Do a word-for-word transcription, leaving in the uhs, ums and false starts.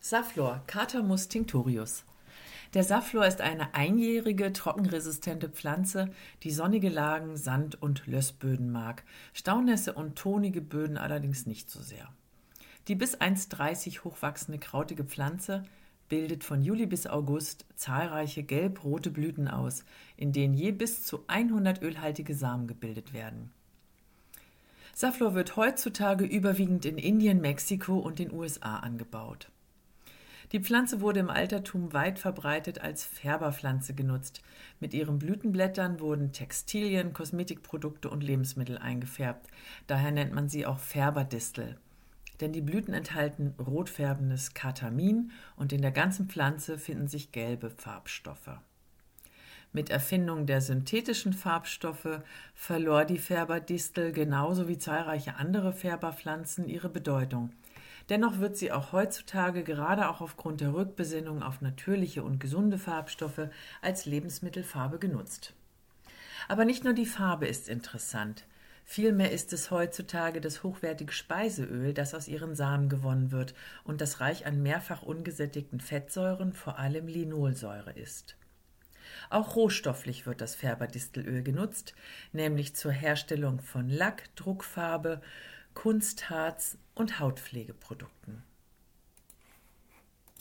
Safflor, Catamus tinctorius. Der Safflor ist eine einjährige, trockenresistente Pflanze, die sonnige Lagen, Sand- und Lössböden mag, Staunässe und tonige Böden allerdings nicht so sehr. Die bis eins Komma dreißig hochwachsende krautige Pflanze bildet von Juli bis August zahlreiche gelb-rote Blüten aus, in denen je bis zu hundert ölhaltige Samen gebildet werden. Safflor wird heutzutage überwiegend in Indien, Mexiko und den U S A angebaut. Die Pflanze wurde im Altertum weit verbreitet als Färberpflanze genutzt. Mit ihren Blütenblättern wurden Textilien, Kosmetikprodukte und Lebensmittel eingefärbt. Daher nennt man sie auch Färberdistel. Denn die Blüten enthalten rotfärbendes Katamin und in der ganzen Pflanze finden sich gelbe Farbstoffe. Mit Erfindung der synthetischen Farbstoffe verlor die Färberdistel genauso wie zahlreiche andere Färberpflanzen ihre Bedeutung. Dennoch wird sie auch heutzutage, gerade auch aufgrund der Rückbesinnung auf natürliche und gesunde Farbstoffe, als Lebensmittelfarbe genutzt. Aber nicht nur die Farbe ist interessant. Vielmehr ist es heutzutage das hochwertige Speiseöl, das aus ihren Samen gewonnen wird und das reich an mehrfach ungesättigten Fettsäuren, vor allem Linolsäure ist. Auch rohstofflich wird das Färberdistelöl genutzt, nämlich zur Herstellung von Lack, Druckfarbe, Kunstharz und Hautpflegeprodukten.